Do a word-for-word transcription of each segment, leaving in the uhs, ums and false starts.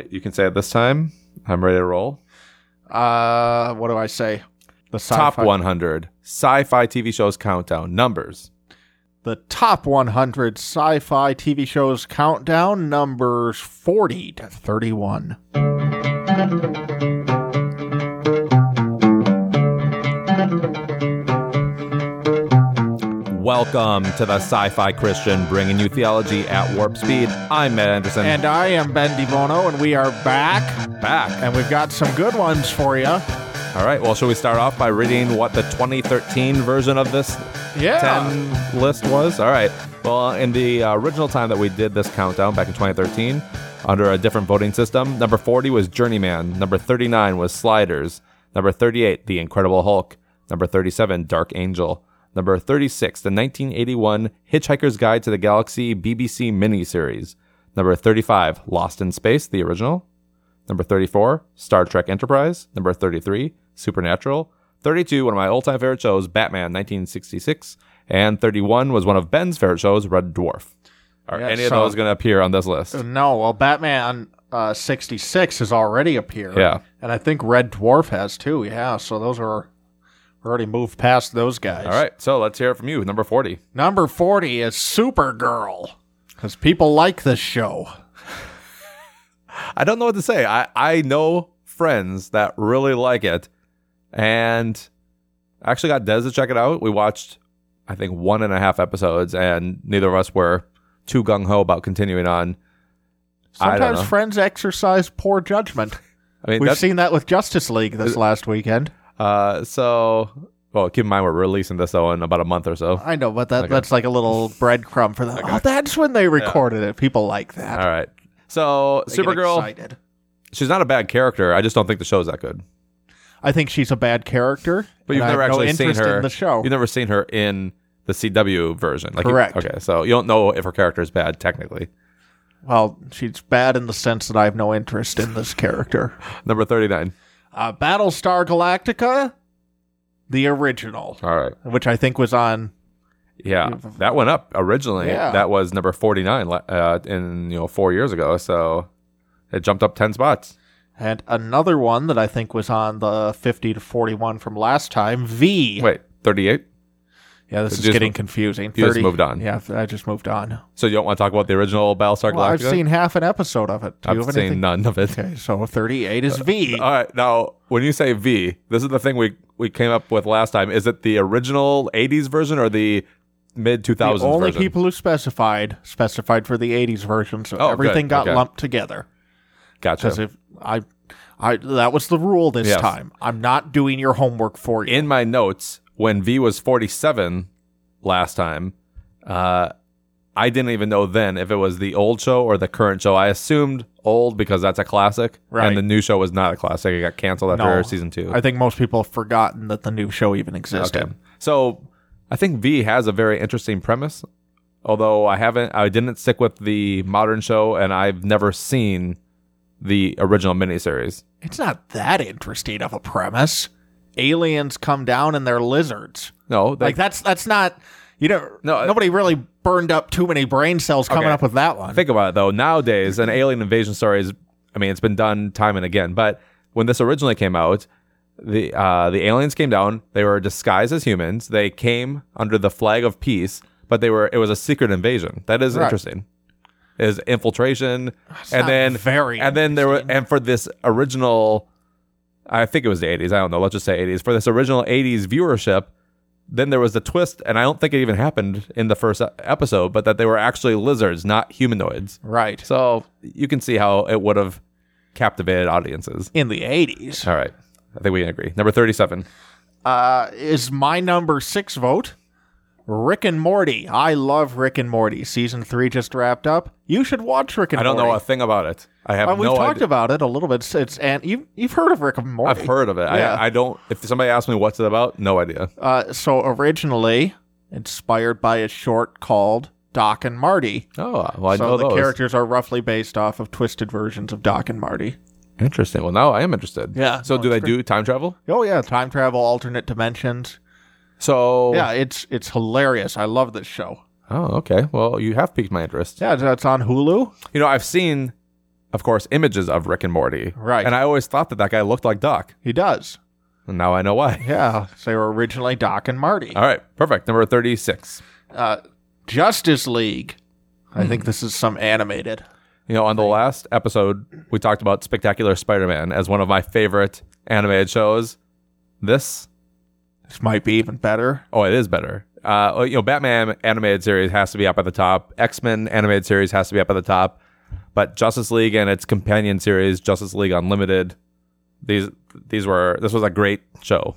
right, you can say it this time. I'm ready to roll. Uh, what do I say? The sci-fi. Top one hundred sci-fi T V shows countdown. Numbers. The top one hundred sci-fi T V shows countdown, numbers forty to thirty-one. Welcome to the Sci-Fi Christian, bringing you theology at warp speed. I'm Matt Anderson. And I am Ben DiBono, and we are back. Back. And we've got some good ones for you. All right, well, shall we start off by reading what the twenty thirteen version of this yeah. ten list was? All right. Well, in the uh, original time that we did this countdown back in twenty thirteen, under a different voting system, number forty was Journeyman. Number thirty-nine was Sliders. Number thirty-eight, The Incredible Hulk. Number thirty-seven, Dark Angel. Number thirty-six, the nineteen eighty-one Hitchhiker's Guide to the Galaxy B B C miniseries. Number thirty-five, Lost in Space, the original. Number thirty-four, Star Trek Enterprise. Number thirty-three, Supernatural. thirty-two, one of my all-time favorite shows, Batman nineteen sixty-six. And thirty-one was one of Ben's favorite shows, Red Dwarf. Are Yeah, any of so- those going to appear on this list? No, well, Batman uh, sixty-six has already appeared. Yeah. And I think Red Dwarf has too, yeah. So those are... We already moved past those guys. All right, so let's hear it from you. Number forty. Number forty is Supergirl. Because people like this show. I don't know what to say. I, I know friends that really like it. And I actually got Des to check it out. We watched, I think, one and a half episodes, and neither of us were too gung-ho about continuing on. I don't Sometimes know. friends exercise poor judgment. I mean, We've that's, seen that with Justice League this last weekend. uh, so, well, keep in mind we're releasing this, though, in about a month or so. I know, but that Okay. that's like a little breadcrumb for them. Oh, that's when they recorded it. People like that. All right. So, They get Supergirl, excited. she's not a bad character. I just don't think the show's that good. I think she's a bad character. But you've and I never have no actually seen interest her. in the show. You've never seen her in the C W version. Like you- Correct. okay, so you don't know if her character is bad, technically. Well, she's bad in the sense that I have no interest in this character. Number thirty-nine. Uh, Battlestar Galactica, the original, All right. which I think was on. Yeah, that went up originally. Yeah. That was number forty-nine uh, in you know four years ago. So it jumped up ten spots. And another one that I think was on the fifty to forty-one from last time, V. Wait, thirty-eight. Yeah, this Did is you just getting mo- confusing. you just moved on. Yeah, I just moved on. So you don't want to talk about the original Battlestar Galactica? Well, I've seen half an episode of it. Do you I've have seen anything? none of it. Okay, so thirty-eight is V. All right, now when you say V, this is the thing we we came up with last time. Is it the original eighties version or the mid two the thousands only version? people who specified specified for the eighties version, so Oh, everything good. got Okay. lumped together. Gotcha. Because if I, I that was the rule this Yes. time. I'm not doing your homework for you. In my notes, when V was forty-seven last time, uh, I didn't even know then if it was the old show or the current show. I assumed old because that's a classic, Right. and the new show was not a classic. It got canceled after No, season two. I think most people have forgotten that the new show even existed. Okay. So I think V has a very interesting premise, although I haven't, I didn't stick with the modern show, and I've never seen the original miniseries. It's not that interesting of a premise. Aliens come down and they're lizards. No, they, Like that's that's not you know No, nobody really burned up too many brain cells coming Okay. up with that one. think about it though. Nowadays, an alien invasion story is, I mean, it's been done time and again. But when this originally came out, the uh, the aliens came down. They were disguised as humans. They came under the flag of peace, but they were it was a secret invasion. That is Right. interesting. Is infiltration, and not then very and then there were interesting. and for this original, I think it was the eighties. I don't know. Let's just say eighties. For this original eighties viewership, then there was the twist, and I don't think it even happened in the first e- episode, but that they were actually lizards, not humanoids. Right. So you can see how it would have captivated audiences. In the eighties. All right. I think we can agree. Number thirty-seven. Uh, is my number six vote Rick and Morty. I love Rick and Morty. Season three just wrapped up. You should watch Rick and I don't Morty. know a thing about it. I have Uh, we've no talked idea. about it a little bit. It's, it's and you you've heard of Rick and Morty. I've heard of it. Yeah. I, I don't. If somebody asks me what's it about, no idea. Uh, so originally inspired by a short called Doc and Marty. Oh, well, I so know the those. characters are roughly based off of twisted versions of Doc and Marty. Interesting. Well, now I am interested. Yeah. So No, do they it's do time travel? Oh yeah, time travel, alternate dimensions. So Yeah, it's it's hilarious. I love this show. Oh, okay. Well, you have piqued my interest. Yeah, it's on Hulu. You know, I've seen of course, images of Rick and Morty. Right. And I always thought that that guy looked like Doc. He does. And now I know why. Yeah, so they were originally Doc and Marty. All right, perfect. Number thirty-six. Uh, Justice League. I think this is some animated. You know, on the last episode, we talked about Spectacular Spider-Man as one of my favorite animated shows. This, This might be even better. oh, it is better. Uh, you know, Batman animated series has to be up at the top. X-Men animated series has to be up at the top. But Justice League and its companion series, Justice League Unlimited, these these were this was a great show.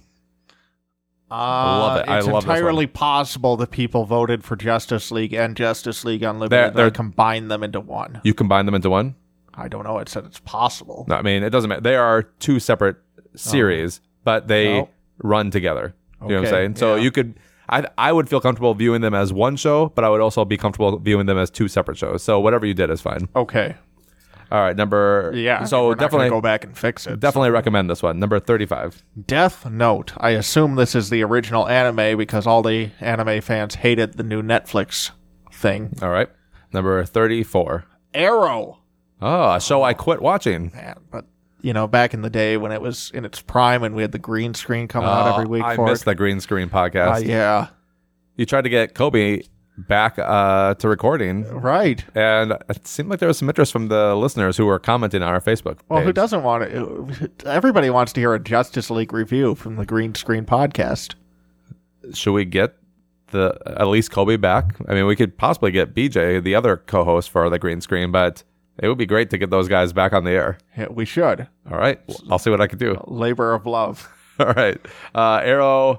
Uh, I love it. I It's love this one. entirely possible that people voted for Justice League and Justice League Unlimited They're- and they're- then combined them into one. You combine them into one? I don't know. It said it's possible. No, I mean, it doesn't matter. They are two separate series, but they No. run together. You know what I'm Okay, saying? So yeah. you could, I I would feel comfortable viewing them as one show, but I would also be comfortable viewing them as two separate shows. So whatever you did is fine. Okay. All right, number Yeah. So we're not gonna definitely go back and fix it. definitely recommend this one. Number thirty-five. Death Note. I assume this is the original anime because all the anime fans hated the new Netflix thing. All right, number thirty-four. Arrow. Oh, a show I quit watching. Man, but you know, back in the day when it was in its prime and we had the green screen coming out every week Oh, I for missed it. the green screen Uh, podcast. yeah. You tried to get Kobe back uh, to recording. Right. And it seemed like there was some interest from the listeners who were commenting on our Facebook Well, who page. doesn't want it? Everybody wants to hear a Justice League review from the Green Screen podcast. Should we get the at least Kobe back? I mean, we could possibly get B J, the other co-host for the green screen, but it would be great to get those guys back on the air. Yeah, we should. All right, I'll see what I can do. Labor of love. All right, uh, Arrow.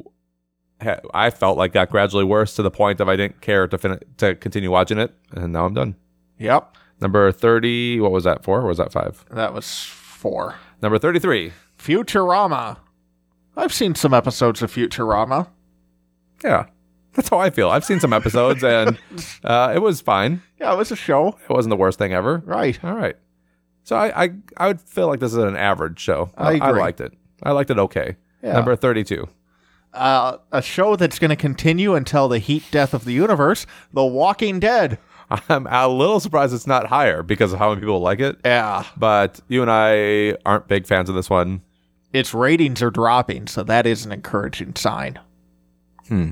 ha- I felt like got gradually worse to the point of I didn't care to fin- to continue watching it, and now I'm done. Yep. Number thirty. What was that? Four? Or was that five? That was four. Number thirty-three. Futurama. I've seen some episodes of Futurama. Yeah, that's how I feel. I've seen some episodes, and uh, it was fine. Yeah, it was a show. It wasn't the worst thing ever. Right. All right. So I, I, I would feel like this is an average show. I agree. liked it. I liked it okay. Yeah. Number thirty-two. Uh, a show that's going to continue until the heat death of the universe, The Walking Dead. I'm a little surprised it's not higher because of how many people like it. Yeah. But you and I aren't big fans of this one. Its ratings are dropping, so that is an encouraging sign. Uh,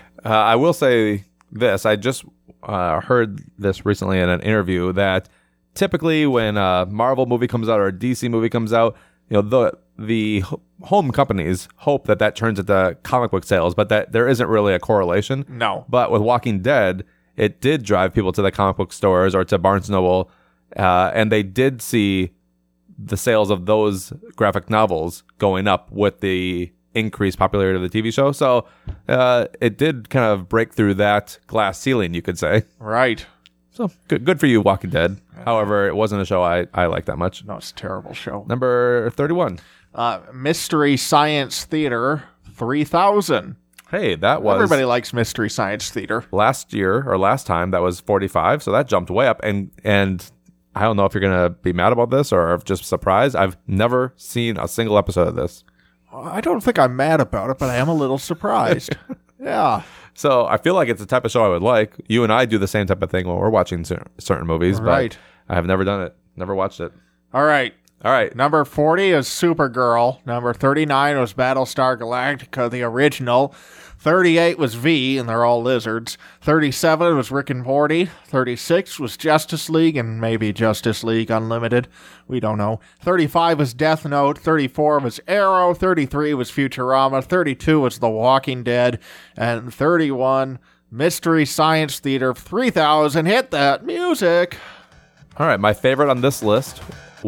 I will say this. I just uh, heard this recently in an interview that typically when a Marvel movie comes out or a D C movie comes out, you know, the the h- home companies hope that that turns into comic book sales, but that there isn't really a correlation. No. But with Walking Dead, it did drive people to the comic book stores or to Barnes and Noble, uh, and they did see the sales of those graphic novels going up with the increased popularity of the T V show. So uh, it did kind of break through that glass ceiling, you could say. Right. So good, good for you, Walking Dead. However, it wasn't a show I, I liked that much. No, it's a terrible show. Number thirty-one. Uh, Mystery Science Theater three thousand. Hey, that was Everybody likes Mystery Science Theater. last year or last time. That was forty-five, so that jumped way up. And and I don't know if you're gonna be mad about this or just surprised. I've never seen a single episode of this, I don't think I'm mad about it, but I am a little surprised. Yeah. so I feel like it's the type of show I would like. You and I do the same type of thing when we're watching cer- certain movies, Right. but I have never done it, never watched it. All right. All right, Number forty is Supergirl. Number thirty-nine was Battlestar Galactica, the original. thirty-eight was V, and they're all lizards. thirty-seven was Rick and Morty. thirty-six was Justice League, and maybe Justice League Unlimited. We don't know. thirty-five was Death Note. thirty-four was Arrow. thirty-three was Futurama. thirty-two was The Walking Dead. And thirty-one, Mystery Science Theater three thousand. Hit that music. all right. My favorite on this list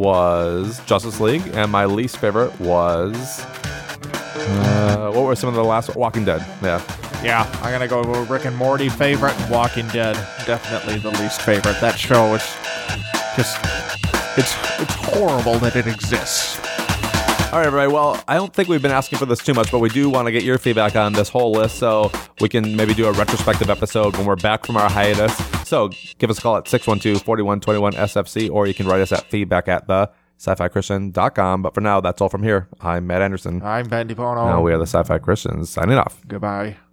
was Justice League, and my least favorite was uh, what were some of the last Walking Dead? Yeah. Yeah, I'm gonna go with Rick and Morty favorite and Walking Dead definitely the least favorite. That show is just it's it's horrible that it exists. All right, everybody. Well, I don't think we've been asking for this too much, but we do want to get your feedback on this whole list so we can maybe do a retrospective episode when we're back from our hiatus. So give us a call at six one two, four one two one S F C, or you can write us at feedback at the sci-fi christian dot com. But for now, that's all from here. I'm Matt Anderson. I'm Ben DiPono. Now we are the Sci-Fi Christians signing off. Goodbye.